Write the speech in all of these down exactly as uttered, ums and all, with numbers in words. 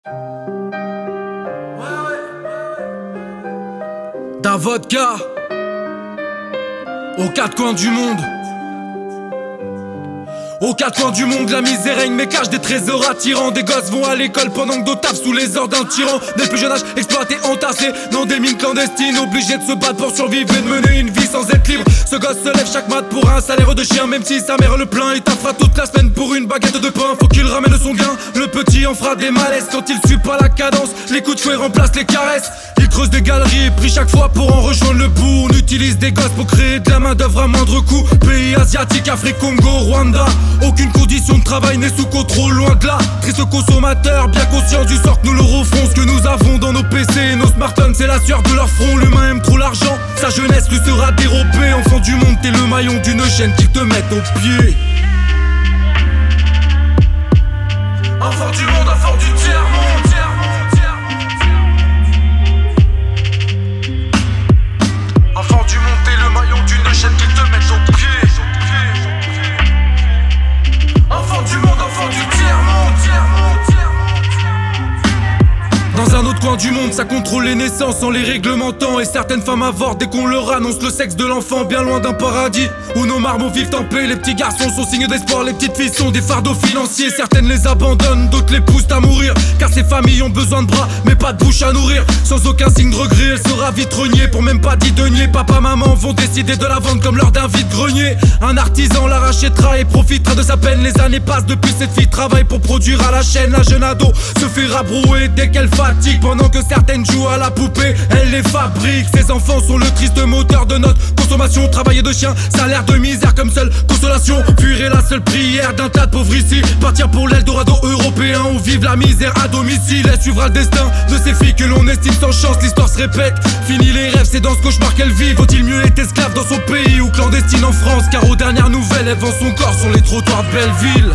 Ta vodka aux quatre coins du monde. Aux quatre coins du monde, la misère règne mais cache des trésors attirants. Des gosses vont à l'école pendant que d'autres taffent sous les ordres d'un tyran. Dès le plus jeune âge, exploités, entassés dans des mines clandestines, obligés de se battre pour survivre et de mener une vie sans être libre. Ce gosse se lève chaque mat pour un salaire de chien, même si sa mère le plaint. Il taffera toute la semaine pour une baguette de pain. Faut qu'il ramène son gain, le petit en fera des malaises quand il suit pas la cadence. Les coups de fouet remplacent les caresses. Il creuse des galeries et prie chaque fois pour en rejoindre le bout. On utilise des gosses pour créer de la main d'œuvre à moindre coût. Pays asiatique, Afrique, Congo, Rwanda. Aucune condition de travail n'est sous contrôle, loin de là. Triste consommateur, bien conscient du sort que nous leur offrons. Ce que nous avons dans nos P C et nos smartphones, c'est la sueur de leur front. L'humain aime trop l'argent, sa jeunesse lui sera dérobée. Enfant du monde, t'es le maillon d'une chaîne qu'ils te mettent aux pieds. Enfant du monde, enfant du tiers-monde. Enfant du monde, t'es le maillon d'une chaîne qu'ils te mettent aux pieds. Enfant du monde, enfant du tiers-monde. Dans un autre coin du monde, ça contrôle les naissances en les réglementant. Et certaines femmes avortent dès qu'on leur annonce le sexe de l'enfant. Bien loin d'un paradis où nos marmots vivent en paix. Les petits garçons sont signes d'espoir, les petites filles sont des fardeaux financiers. Certaines les abandonnent, d'autres les poussent à mourir. Car ces familles ont besoin de bras, mais pas de bouche à nourrir. Sans aucun signe de regret, elle sera vite reniée. Pour même pas dix deniers, papa, maman vont décider de la vendre comme lors d'un vide-grenier. Un artisan la rachètera et profitera de sa peine. Les années passent depuis cette fille travaille pour produire à la chaîne. La jeune ado se fait rabrouer dès qu'elle fatigue. Pendant que certaines jouent à la poupée, elle les fabrique. Ces enfants sont le triste moteur de notre consommation. Travailler de chien, salaire de misère comme seule consolation. Fuir est la seule prière d'un tas de pauvres ici. Partir pour l'Eldorado européen où vive la misère à domicile. Elle suivra le destin de ces filles que l'on estime sans chance. L'histoire se répète, fini les rêves, c'est dans ce cauchemar qu'elle vit. Vaut-il mieux être esclave dans son pays ou clandestine en France? Car aux dernières nouvelles, elle vend son corps sur les trottoirs de Belleville.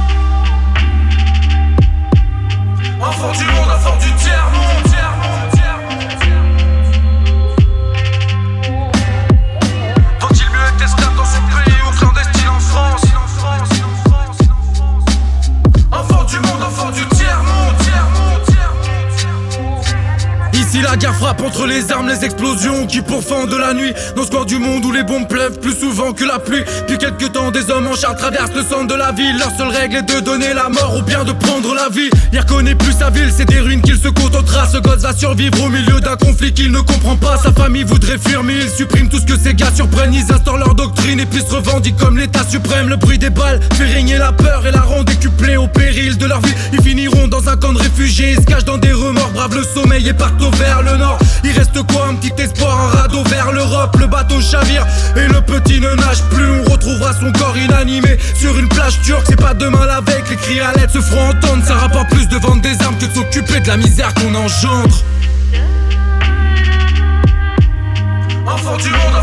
Enfant du monde, enfant du tiers-monde. Vaut-il mieux être esclave dans son pays ou clandestine en France? Enfant du monde, enfant du tiers-monde. Ici la guerre frappe entre les armes, les explosions qui pourfendent de la nuit. Dans ce coin du monde où les bombes pleuvent plus souvent que la pluie. Puis quelques temps des hommes en char traversent le centre de la ville. Leur seule règle est de donner la mort ou bien de prendre la vie. Il reconnaît plus sa ville, c'est des ruines qu'il se contentera. Ce gosse va survivre au milieu d'un conflit qu'il ne comprend pas. Sa famille voudrait fuir mais il supprime tout ce que ces gars surprennent. Ils instaurent leur doctrine et puis se revendiquent comme l'état suprême. Le bruit des balles fait régner la peur et la rend décuplée au péril de leur vie. Ils finiront dans un camp de réfugiés, ils se cachent dans des remords, bravent le sommeil et partent au vers le nord. Il reste quoi? Un petit espoir, un radeau vers l'Europe. Le bateau chavire et le petit ne nage plus. On retrouvera son corps inanimé sur une plage turque. C'est pas demain la veille que les cris à l'aide se feront entendre. Ça rapporte plus de vendre des armes que de s'occuper de la misère qu'on engendre. Enfant du monde.